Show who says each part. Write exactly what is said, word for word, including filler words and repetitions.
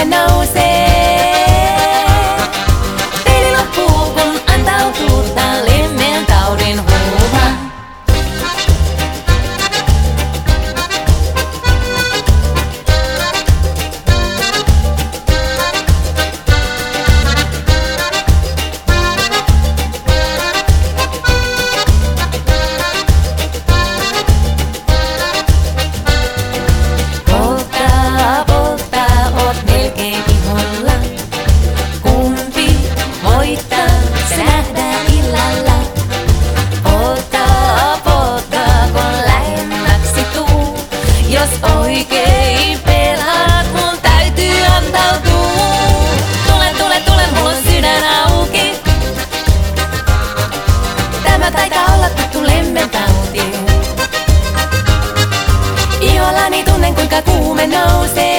Speaker 1: nousee. Peli loppuu, kun antautuu tää lemmentaudin huuma. Jos oikein pelaat, mun täytyy antautua. Tule, tule, tule, mulla on sydän auki. Tämä taitaa olla tuttu lemmentauti. Ihollani tunnen kuinka kuume nousee.